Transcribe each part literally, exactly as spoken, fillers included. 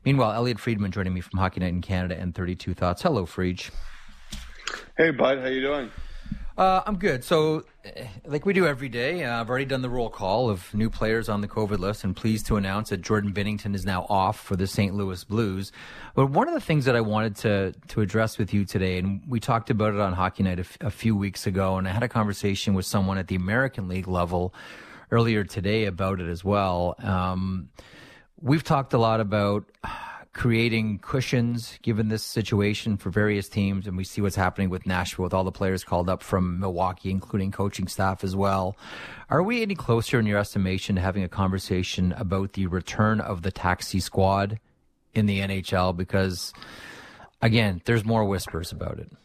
Meanwhile, Elliot Friedman joining me from Hockey Night in Canada and thirty-two Thoughts. Hello, Friedge. Hey, bud. How you doing? Uh, I'm good. So, like we do every day, uh, I've already done the roll call of new players on the COVID list and pleased to announce that Jordan Binnington is now off for the Saint Louis Blues. But one of the things that I wanted to to address with you today, and we talked about it on Hockey Night a, f- a few weeks ago, and I had a conversation with someone at the American League level earlier today about it as well. Um, we've talked a lot about creating cushions given this situation for various teams, and we see what's happening with Nashville with all the players called up from Milwaukee, including coaching staff as well. Are we any closer in your estimation to having a conversation about the return of the taxi squad in the N H L? Because, again, there's more whispers about it.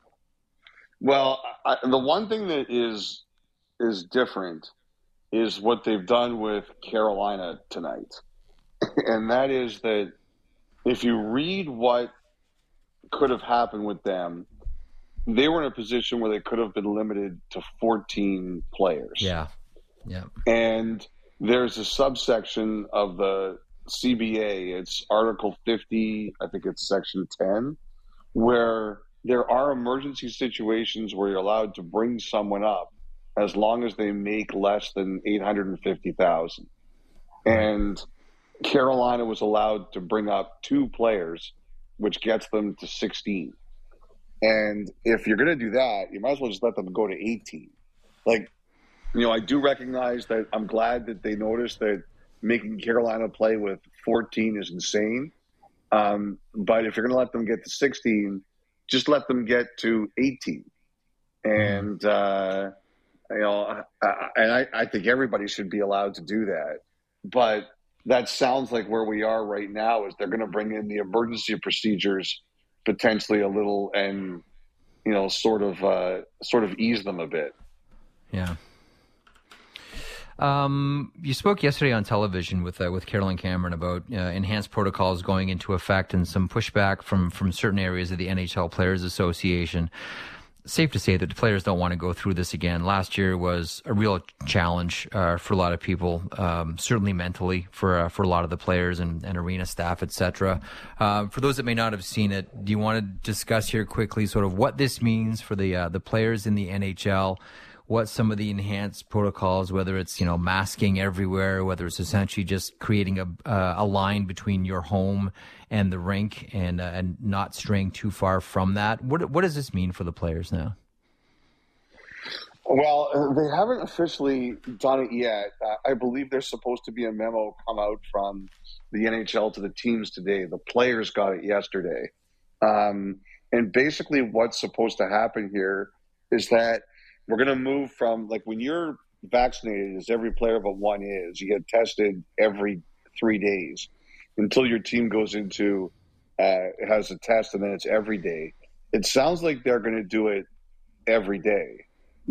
Well, I, the one thing that is is different is what they've done with Carolina tonight. And that is that if you read what could have happened with them, they were in a position where they could have been limited to fourteen players. Yeah, yeah. And there's a subsection of the C B A, it's Article fifty, I think it's Section ten, where there are emergency situations where you're allowed to bring someone up as long as they make less than eight hundred fifty thousand dollars. And Carolina was allowed to bring up two players, which gets them to sixteen. And if you're going to do that, you might as well just let them go to eighteen. Like, you know, I do recognize that I'm glad that they noticed that making Carolina play with fourteen is insane. Um, but if you're going to let them get to sixteen, just let them get to eighteen. And, uh, you know, I, and I, I think everybody should be allowed to do that. But that sounds like where we are right now is they're going to bring in the emergency procedures potentially a little and, you know, sort of uh, sort of ease them a bit. Yeah. Um, you spoke yesterday on television with uh, with Carolyn Cameron about uh, enhanced protocols going into effect and some pushback from, from certain areas of the N H L Players Association. Safe to say that the players don't want to go through this again. Last year was a real challenge uh, for a lot of people, um, certainly mentally for uh, for a lot of the players and, and arena staff, et cetera. Uh, for those that may not have seen it, do you want to discuss here quickly sort of what this means for the uh, the players in the N H L? What some of the enhanced protocols, whether it's, you know, masking everywhere, whether it's essentially just creating a uh, a line between your home and the rink and uh, and not straying too far from that. What what does this mean for the players now? Well, they haven't officially done it yet. Uh, I believe there's supposed to be a memo come out from the N H L to the teams today. The players got it yesterday. Um, and basically what's supposed to happen here is that we're going to move from, like, when you're vaccinated, as every player but one is, you get tested every three days until your team goes into, uh, has a test, and then it's every day. It sounds like they're going to do it every day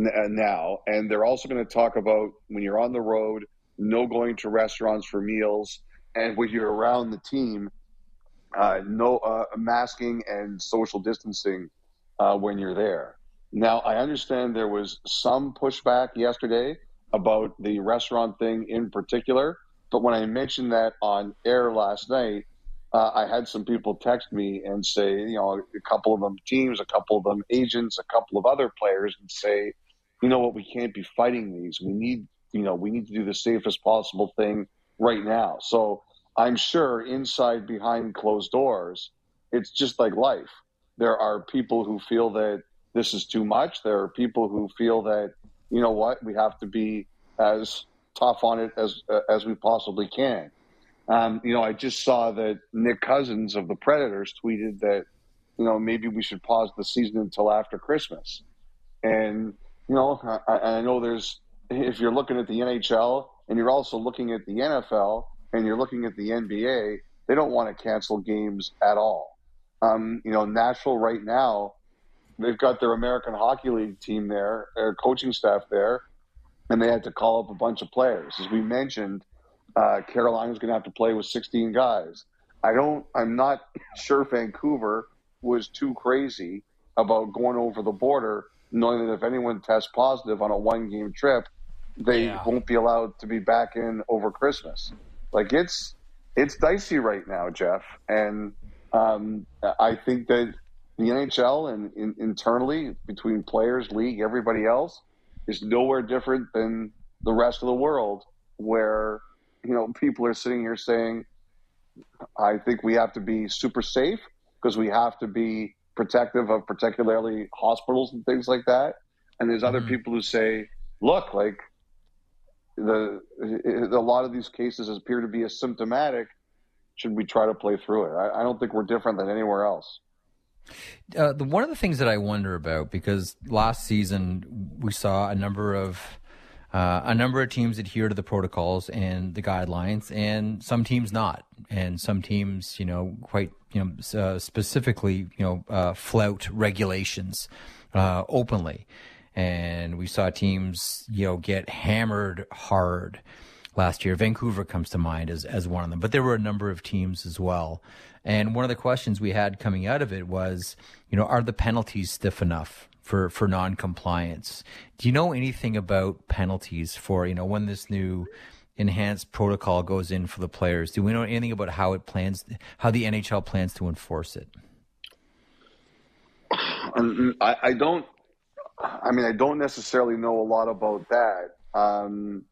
now. And they're also going to talk about when you're on the road, no going to restaurants for meals, and when you're around the team, uh, no uh, masking and social distancing uh, when you're there. Now, I understand there was some pushback yesterday about the restaurant thing in particular, but when I mentioned that on air last night, uh, I had some people text me and say, you know, a couple of them teams, a couple of them agents, a couple of other players, and say, you know what, we can't be fighting these. We need, you know, we need to do the safest possible thing right now. So I'm sure inside behind closed doors, it's just like life. There are people who feel that this is too much. There are people who feel that, you know what, we have to be as tough on it as uh, as we possibly can. Um, you know, I just saw that Nick Cousins of the Predators tweeted that, you know, maybe we should pause the season until after Christmas. And, you know, I, I know there's, if you're looking at the N H L and you're also looking at the N F L and you're looking at the N B A, they don't want to cancel games at all. Um, you know, Nashville right now, they've got their American Hockey League team there, their coaching staff there, and they had to call up a bunch of players. As we mentioned, uh, Carolina's going to have to play with sixteen guys. I don't, I'm not sure Vancouver was too crazy about going over the border, knowing that if anyone tests positive on a one-game trip, they yeah. won't be allowed to be back in over Christmas. Like, it's, it's dicey right now, Jeff. And um, I think that the N H L and in, internally between players, league, everybody else is nowhere different than the rest of the world, where, you know, people are sitting here saying, I think we have to be super safe because we have to be protective of particularly hospitals and things like that. And there's other mm-hmm. people who say, look, like the a lot of these cases appear to be asymptomatic. Should we try to play through it? I, I don't think we're different than anywhere else. Uh, the, one of the things that I wonder about, because last season we saw a number of uh, a number of teams adhere to the protocols and the guidelines, and some teams not, and some teams, you know, quite you know uh, specifically, you know, uh, flout regulations uh, openly, and we saw teams, you know, get hammered hard last year. Vancouver comes to mind as as one of them, but there were a number of teams as well. And one of the questions we had coming out of it was, you know, are the penalties stiff enough for, for non-compliance? Do you know anything about penalties for, you know, when this new enhanced protocol goes in for the players? Do we know anything about how it plans, how the N H L plans to enforce it? I, I don't, I mean, I don't necessarily know a lot about that. Um,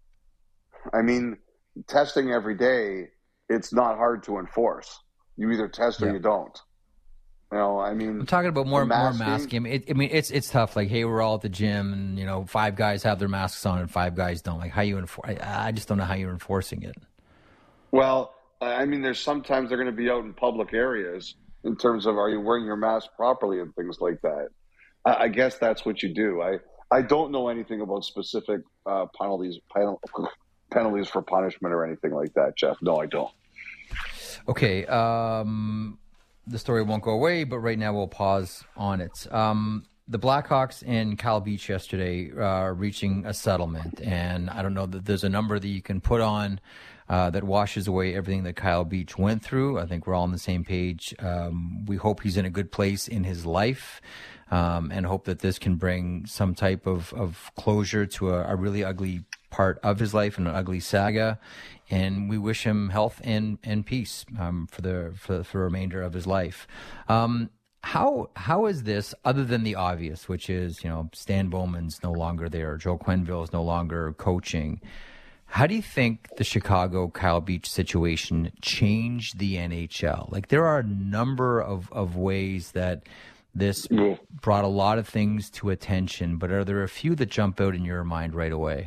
I mean, testing every day, it's not hard to enforce. You either test or yeah. you don't. You know, I mean, I'm talking about more masking. more masking. It, I mean, it's it's tough. Like, hey, we're all at the gym, and you know, five guys have their masks on, and five guys don't. Like, how you enforce? I, I just don't know how you're enforcing it. Well, I mean, there's sometimes they're going to be out in public areas in terms of are you wearing your mask properly and things like that. I, I guess that's what you do. I I don't know anything about specific uh, penalties penal, penalties for punishment or anything like that, Jeff. No, I don't. Okay, um, the story won't go away, but right now we'll pause on it. Um, the Blackhawks and Kyle Beach yesterday are uh, reaching a settlement, and I don't know that there's a number that you can put on uh, that washes away everything that Kyle Beach went through. I think we're all on the same page. Um, we hope he's in a good place in his life, um, and hope that this can bring some type of, of closure to a, a really ugly part of his life and an ugly saga. And we wish him health and, and peace um, for the for, for the remainder of his life. Um, how how is this, other than the obvious, which is, you know, Stan Bowman's no longer there, Joe Quenneville is no longer coaching? How do you think the Chicago Kyle Beach situation changed the N H L? Like, there are a number of, of ways that this brought a lot of things to attention, but are there a few that jump out in your mind right away?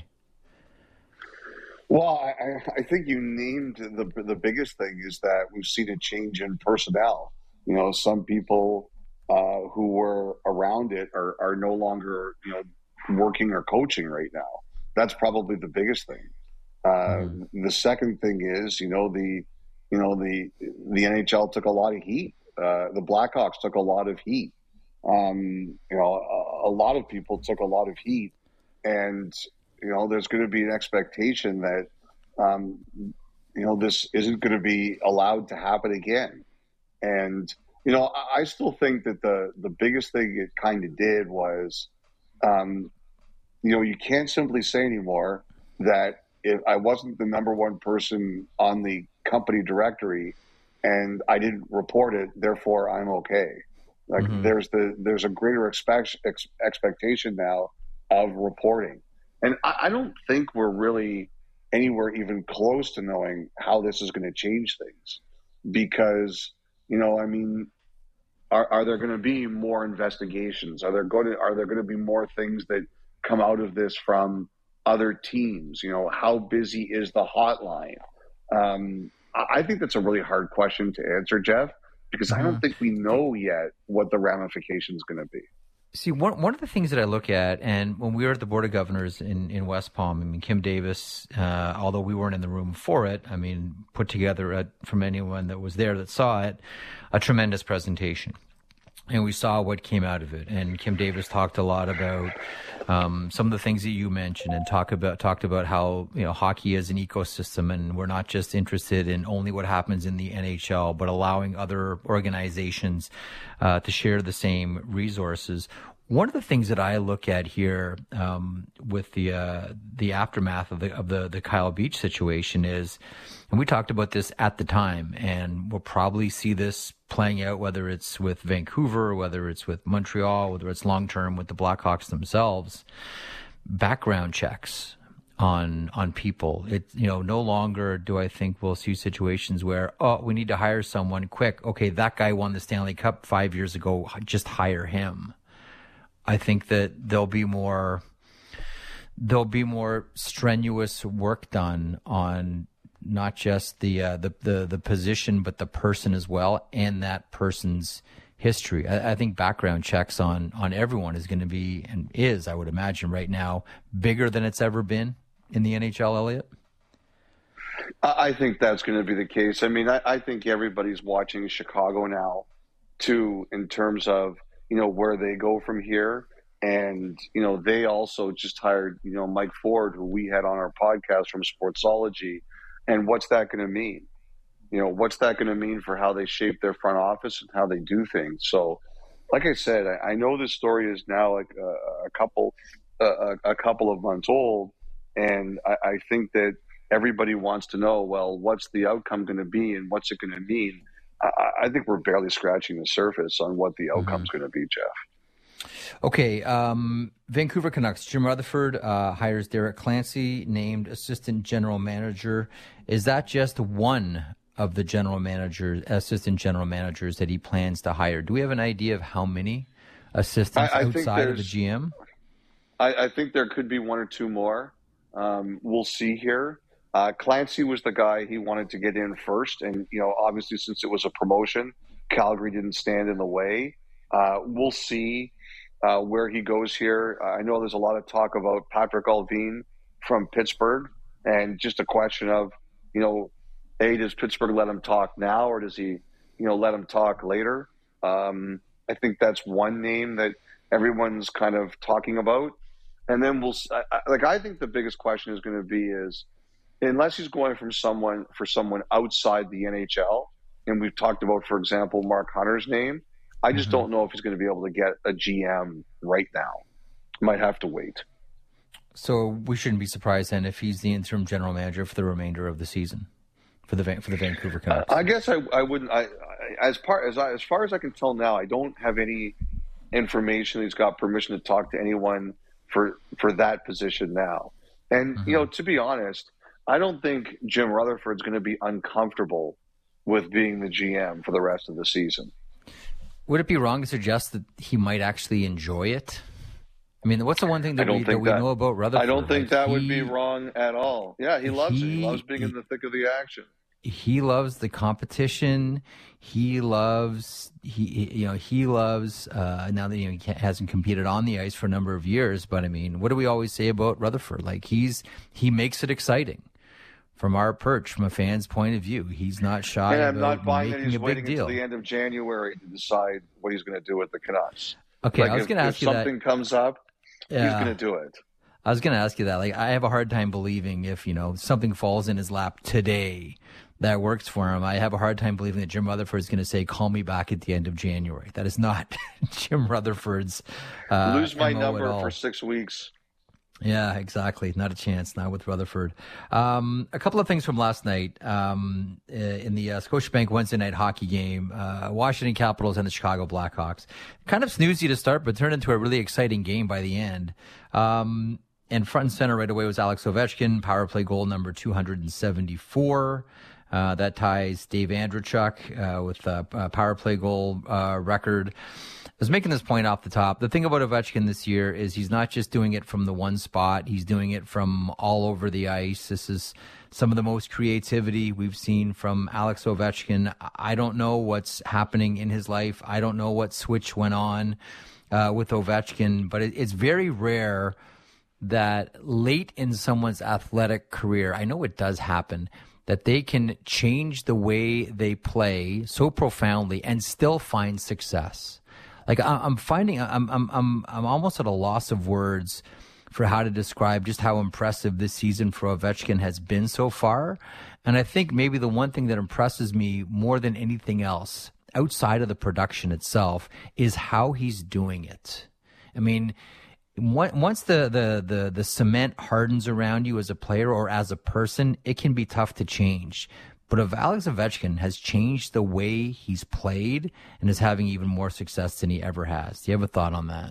Well, I, I think you named the the biggest thing is that we've seen a change in personnel. You know, some people uh, who were around it are, are no longer, you know, working or coaching right now. That's probably the biggest thing. Uh, mm-hmm. The second thing is, you know, the you know the the N H L took a lot of heat. Uh, the Blackhawks took a lot of heat. Um, you know, a, a lot of people took a lot of heat, and you know, there's going to be an expectation that, um, you know, this isn't going to be allowed to happen again. And, you know, I, I still think that the, the biggest thing it kind of did was, um, you know, you can't simply say anymore that if I wasn't the number one person on the company directory and I didn't report it, therefore I'm okay. Like mm-hmm. there's the, there's a greater expect, ex, expectation now of reporting. And I don't think we're really anywhere even close to knowing how this is going to change things because, you know, I mean, are, are there going to be more investigations? Are there going to, are there going to be more things that come out of this from other teams? You know, how busy is the hotline? Um, I think that's a really hard question to answer, Jeff, because mm-hmm. I don't think we know yet what the ramification is going to be. See, one one of the things that I look at, and when we were at the Board of Governors in, in West Palm, I mean, Kim Davis, uh, although we weren't in the room for it, I mean, put together, a, from anyone that was there that saw it, a tremendous presentation. And we saw what came out of it. And Kim Davis talked a lot about um, some of the things that you mentioned, and talk about talked about how, you know, hockey is an ecosystem, and we're not just interested in only what happens in the N H L, but allowing other organizations uh, to share the same resources. One of the things that I look at here um, with the uh, the aftermath of the of the the Kyle Beach situation is, and we talked about this at the time, and we'll probably see this playing out, whether it's with Vancouver, whether it's with Montreal, whether it's long term with the Blackhawks themselves. Background checks on on people. It you know no longer do I think we'll see situations where, oh, we need to hire someone quick. Okay, that guy won the Stanley Cup five years ago. Just hire him. I think that there'll be more there'll be more strenuous work done on not just the uh, the, the the position, but the person as well, and that person's history. I, I think background checks on on everyone is going to be, and is, I would imagine right now, bigger than it's ever been in the N H L, Elliot. I think that's going to be the case. I mean, I, I think everybody's watching Chicago now, too, in terms of, you know, where they go from here. And, you know, they also just hired, you know, Mike Ford, who we had on our podcast from Sportsology. And what's that going to mean? You know, what's that going to mean for how they shape their front office and how they do things? So, like I said, I, I know this story is now like a, a couple, a, a couple of months old. And I, I think that everybody wants to know, well, what's the outcome going to be and what's it going to mean? I, I think we're barely scratching the surface on what the outcome's mm-hmm. going to be, Jeff. Okay, um, Vancouver Canucks. Jim Rutherford uh, hires Derek Clancy, named assistant general manager. Is that just one of the general managers, assistant general managers that he plans to hire? Do we have an idea of how many assistants I, I outside of the G M? I, I think there could be one or two more. Um, we'll see here. Uh, Clancy was the guy he wanted to get in first. And, you know, obviously since it was a promotion, Calgary didn't stand in the way. Uh, we'll see uh, where he goes here. Uh, I know there's a lot of talk about Patrick Allvin from Pittsburgh, and just a question of, you know, A, does Pittsburgh let him talk now, or does he, you know, let him talk later? Um, I think that's one name that everyone's kind of talking about. And then we'll I, like. I think the biggest question is going to be is, unless he's going from someone for someone outside the N H L, and we've talked about, for example, Mark Hunter's name. I just mm-hmm. don't know if he's going to be able to get a G M right now. Might have to wait. So we shouldn't be surprised then if he's the interim general manager for the remainder of the season for the for the Vancouver Canucks. I guess I, I wouldn't. I, I as far as I, as far as I can tell now, I don't have any information. He's got permission to talk to anyone for for that position now. And, mm-hmm. you know, to be honest, I don't think Jim Rutherford's going to be uncomfortable with being the G M for the rest of the season. Would it be wrong to suggest that he might actually enjoy it? I mean, what's the one thing that we, that we that, know about Rutherford? I don't think like that he, would be wrong at all. Yeah, he loves he, it. He loves being he, in the thick of the action. He loves the competition. He loves he you know he loves uh, now that you know, he can't, hasn't competed on the ice for a number of years. But I mean, what do we always say about Rutherford? Like he's he makes it exciting from our perch, from a fan's point of view. He's not shy and about I'm not buying making that he's a big waiting deal. until the end of January to decide what he's going to do with the Canucks. Okay, like I was going to ask if you something that. comes up, yeah. he's going to do it. I was going to ask you that. Like, I have a hard time believing if, you know, something falls in his lap today that works for him. I have a hard time believing that Jim Rutherford is going to say, call me back at the end of January. That is not Jim Rutherford's uh, Lose my M O number at all. for six weeks. Yeah, exactly. Not a chance. Not with Rutherford. Um, a couple of things from last night um, in the uh, Scotiabank Wednesday night hockey game. Uh, Washington Capitals and the Chicago Blackhawks. Kind of snoozy to start, but turned into a really exciting game by the end. Um, and front and center right away was Alex Ovechkin, power play goal number two hundred seventy-four. Uh, that ties Dave Andreychuk uh, with a, a power play goal uh, record. I was making this point off the top. The thing about Ovechkin this year is he's not just doing it from the one spot. He's doing it from all over the ice. This is some of the most creativity we've seen from Alex Ovechkin. I don't know what's happening in his life. I don't know what switch went on uh, with Ovechkin, but it, it's very rare that late in someone's athletic career, I know it does happen, that they can change the way they play so profoundly and still find success. Like I'm finding, I'm I'm I'm I'm almost at a loss of words for how to describe just how impressive this season for Ovechkin has been so far. And I think maybe the one thing that impresses me more than anything else, outside of the production itself, is how he's doing it. I mean, once the, the, the, the cement hardens around you as a player or as a person, it can be tough to change. But if Alex Ovechkin has changed the way he's played and is having even more success than he ever has. Do you have a thought on that?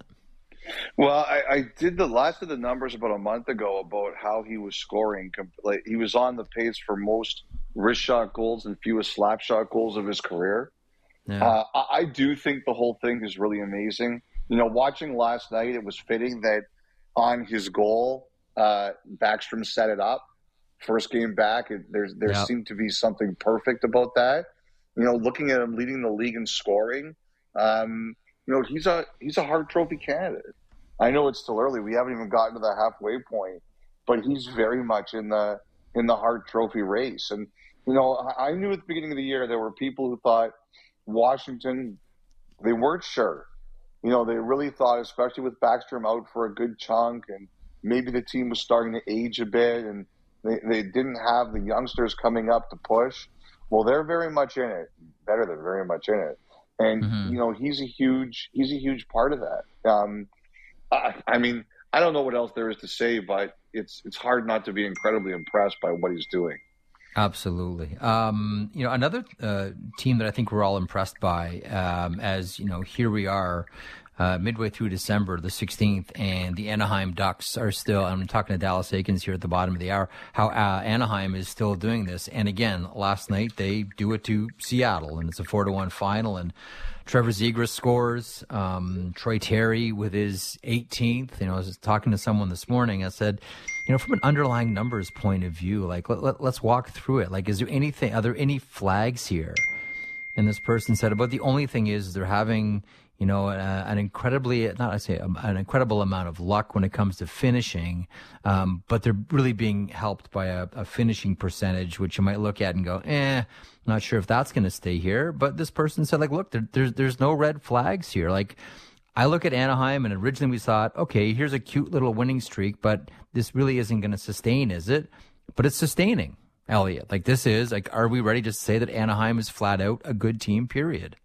Well, I, I did the last of the numbers about a month ago about how he was scoring. Like, he was on the pace for most wrist shot goals and fewest slap shot goals of his career. Yeah. Uh, I, I do think the whole thing is really amazing. You know, watching last night, it was fitting that on his goal, uh, Backstrom set it up. First game back, it, there's there yep. seemed to be something perfect about that. You know, looking at him leading the league in scoring, um, you know, he's a he's a Hart Trophy candidate. I know it's still early; we haven't even gotten to the halfway point, but he's very much in the in the Hart Trophy race. And you know, I, I knew at the beginning of the year there were people who thought Washington, they weren't sure. You know, they really thought, especially with Backstrom out for a good chunk, and maybe the team was starting to age a bit, and they, they didn't have the youngsters coming up to push. Well, they're very much in it, better than very much in it. And, mm-hmm. you know, he's a huge, he's a huge part of that. Um, I, I mean, I don't know what else there is to say, but it's, it's hard not to be incredibly impressed by what he's doing. Absolutely. Um, you know, another uh, team that I think we're all impressed by, um, as, you know, here we are uh, midway through December, the sixteenth, and the Anaheim Ducks are still, I'm talking to Dallas Aikens here at the bottom of the hour, how uh, Anaheim is still doing this. And again, last night they do it to Seattle, and it's a four to one final, and Trevor Zegras scores. Um, Troy Terry with his eighteenth. You know, I was talking to someone this morning. I said, you know, from an underlying numbers point of view, like let, let, let's walk through it. Like, is there anything? Are there any flags here? And this person said, about the only thing is they're having, you know, uh, an incredibly, not I say, um, an incredible amount of luck when it comes to finishing, um, but they're really being helped by a, a finishing percentage, which you might look at and go, eh, not sure if that's going to stay here. But this person said, like, look, there, there's there's no red flags here. Like, I look at Anaheim, and originally we thought, okay, here's a cute little winning streak, but this really isn't going to sustain, is it? But it's sustaining, Elliot. Like, this is, like, are we ready to say that Anaheim is flat out a good team, period?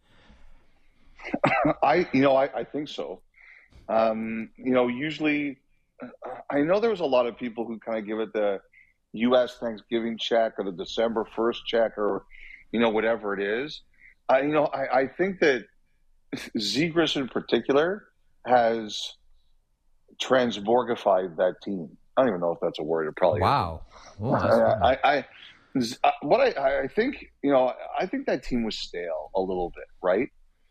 I, you know, I, I think so. Um, you know, usually, I know there was a lot of people who kind of give it the U S Thanksgiving check or the December first check or, you know, whatever it is. I, you know, I, I think that Zegras in particular has transborgified that team. I don't even know if that's a word. It probably wow. Well, I, I, I, what I, I think, you know, I think that team was stale a little bit, right?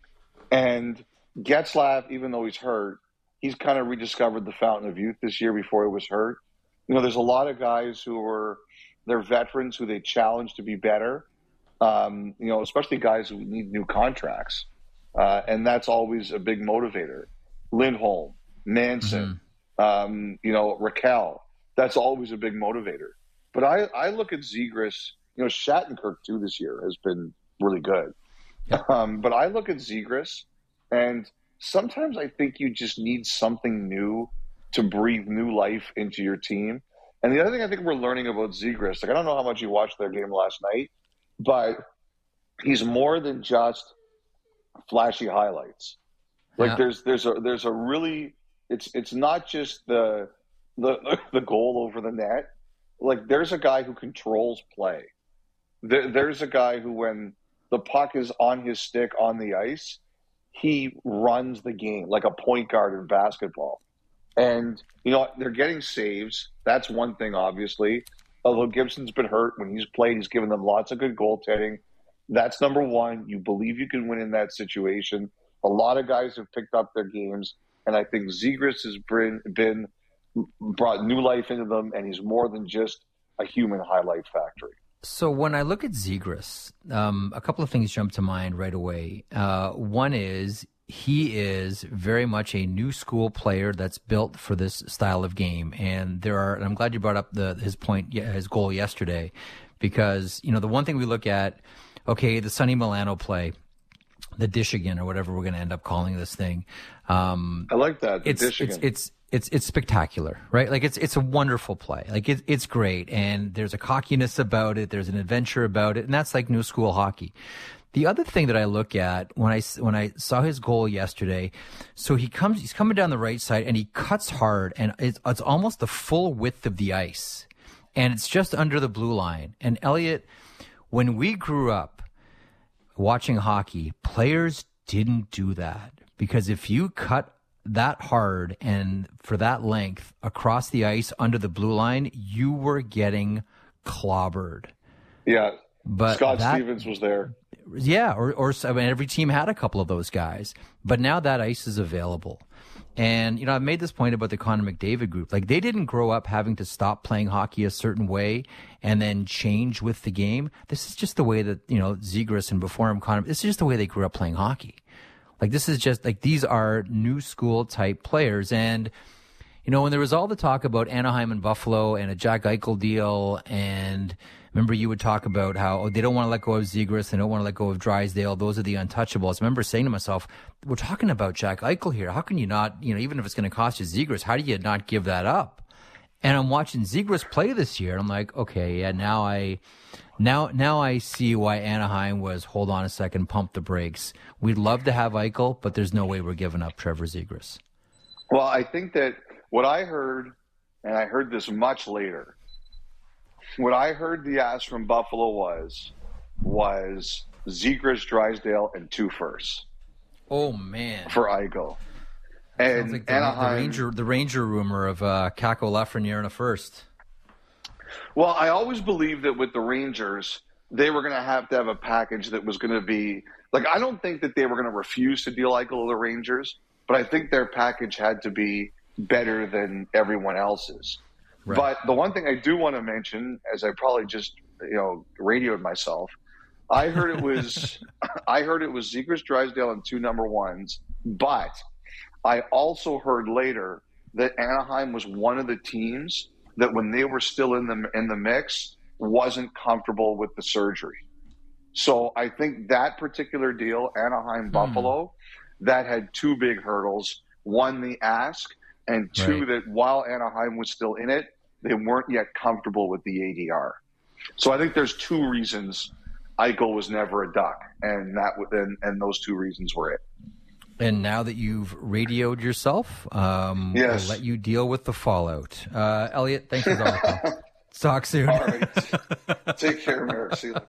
And Getzlaf, even though he's hurt, he's kind of rediscovered the fountain of youth this year before he was hurt. You know, there's a lot of guys who were, they're veterans who they challenge to be better. Um, you know, especially guys who need new contracts. Uh, and that's always a big motivator. Lindholm, Manson, mm-hmm. um, you know, Raquel. That's always a big motivator. But I, I look at Zegras, you know, Shattenkirk too this year has been really good. Yeah. Um, but I look at Zegras, and sometimes I think you just need something new to breathe new life into your team. And the other thing I think we're learning about Zegras, like I don't know how much you watched their game last night, but he's more than just flashy highlights. Like yeah. there's there's a there's a really it's it's not just the the the goal over the net. Like there's a guy who controls play. There, there's a guy who, when the puck is on his stick on the ice, he runs the game like a point guard in basketball. And you know they're getting saves. That's one thing, obviously. Although Gibson's been hurt, when he's played, he's given them lots of good goaltending. That's number one. You believe you can win in that situation. A lot of guys have picked up their games, and I think Zegras has been, been brought new life into them, and he's more than just a human highlight factory. So when I look at Zegras, um, a couple of things jump to mind right away. Uh, one is he is very much a new school player that's built for this style of game, and there are. And I'm glad you brought up the his point, his goal yesterday, because you know the one thing we look at. Okay, the Sonny Milano play, the Dishigan or whatever we're going to end up calling this thing. Um, I like that. The it's, Dishigan. it's it's it's it's spectacular, right? Like it's it's a wonderful play. Like it, it's great, and there's a cockiness about it. There's an adventure about it, and that's like new school hockey. The other thing that I look at when I, when I saw his goal yesterday, so he comes, he's coming down the right side and he cuts hard, and it's, it's almost the full width of the ice, and it's just under the blue line. And Elliot, when we grew up watching hockey, players didn't do that, because if you cut that hard and for that length across the ice under the blue line, you were getting clobbered. Yeah, but Scott that, Stevens was there. Yeah, or, or I mean, every team had a couple of those guys. But now that ice is available. And, you know, I've made this point about the Connor McDavid group. Like, they didn't grow up having to stop playing hockey a certain way and then change with the game. This is just the way that, you know, Zegras and before him, Connor, this is just the way they grew up playing hockey. Like, this is just, like, these are new school type players. And, you know, when there was all the talk about Anaheim and Buffalo and a Jack Eichel deal, and remember you would talk about how oh, they don't want to let go of Zegras, they don't want to let go of Drysdale, those are the untouchables. I remember saying to myself, we're talking about Jack Eichel here. How can you not, you know, even if it's going to cost you Zegras, how do you not give that up? And I'm watching Zegras play this year, and I'm like, okay, yeah, now I... Now, now I see why Anaheim was, hold on a second, pump the brakes. We'd love to have Eichel, but there's no way we're giving up Trevor Zegras. Well, I think that what I heard, and I heard this much later, what I heard the ask from Buffalo was, was Zegras, Drysdale, and two firsts. Oh, man. For Eichel. And Sounds like the, Anaheim, the Ranger, the Ranger rumor of uh, Kako Lafreniere in a first. Well, I always believed that with the Rangers, they were going to have to have a package that was going to be – like, I don't think that they were going to refuse to deal Eichel to the Rangers, but I think their package had to be better than everyone else's. Right. But the one thing I do want to mention, as I probably just, you know, radioed myself, I heard it was I heard it was Zegras, Drysdale, and two number ones, but I also heard later that Anaheim was one of the teams – that when they were still in the in the mix, wasn't comfortable with the surgery. So I think that particular deal, Anaheim Buffalo, mm. that had two big hurdles. One, the ask, and two, right. that while Anaheim was still in it, they weren't yet comfortable with the A D R. So I think there's two reasons Eichel was never a Duck, and that and, and those two reasons were it. And now that you've radioed yourself, um, yes. I'll let you deal with the fallout. Uh, Elliot, thanks for talking. Talk soon. All right. Take care, Merrick. See you later.